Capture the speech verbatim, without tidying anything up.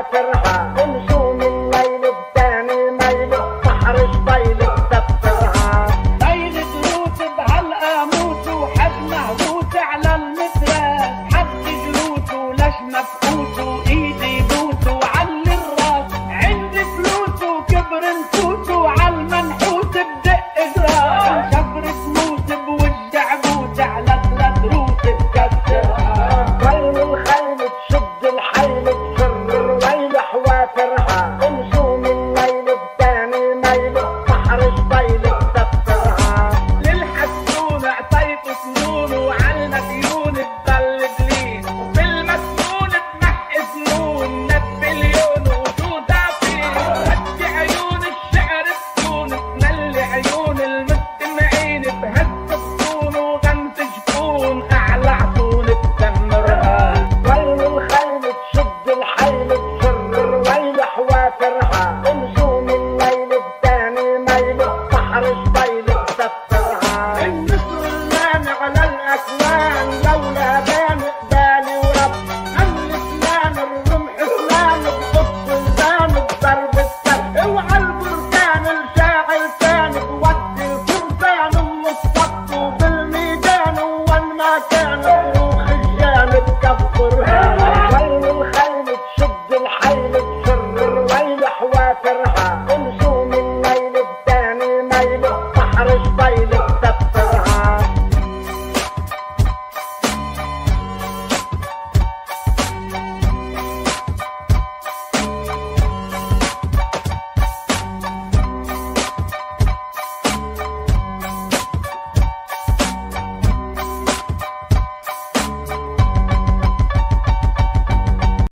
حوافرها نجوم الليل بتاني ميل بحر جبيل بسفرها ليل دروس بهالقاموس وحجمه بوس على المتراس حد جلوس ولش مفقوس وايدي بوس وعلي الراس عندي فلوس وكبر نفوس وعالمنحوس بدق جراس شفر سموس بوجه عبوس على ثلاث روس بكسرها ويل الخيل تشد الحيل تفر ويل حوافرها نجوم الليل بتاني ميل بحر جبيل بسفرها للحسون اعطيت سنون وعالمديون تضل بلين وبالمسنون تمحي سنون نبليون وجوداتين هدي عيون الشعر السون تملي عيون المستمعين بهز الصون وغمز جفون اعلى عطون تدمرها ويل الخيل تشد الحيل تفر ويل حوافرها نجوم الليل بتاني ميل بحر جبيل بسفرها النسر المانع للاكوان لولا بان قبالي ورب من الاسنان الرمح اسنان بقط الزان بضرب السب اوعى البركان الشاعر كان بودي الفرسان ام الصف وبالميدان وين ما كان بروح الجان بكفرها ويل الخيل